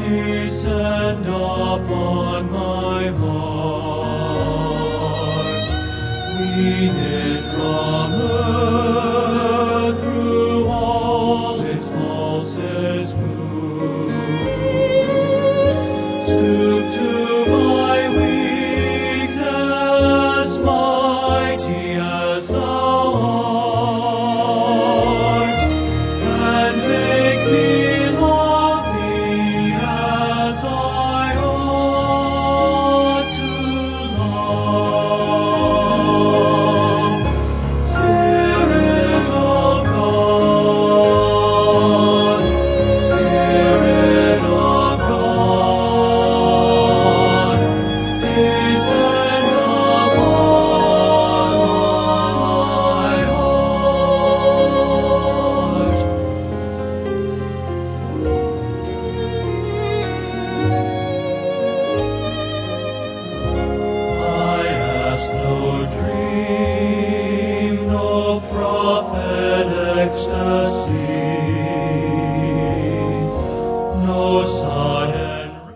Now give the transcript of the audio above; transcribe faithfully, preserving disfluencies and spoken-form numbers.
Descend upon my heart, wean it from earth, through all its pulses move. Stoop to my weakness, mighty as thou art, and make me love thee as I ought to love. Spirit of God, Spirit of God, descend upon my heart. I ask no dream, no prophet ecstasy,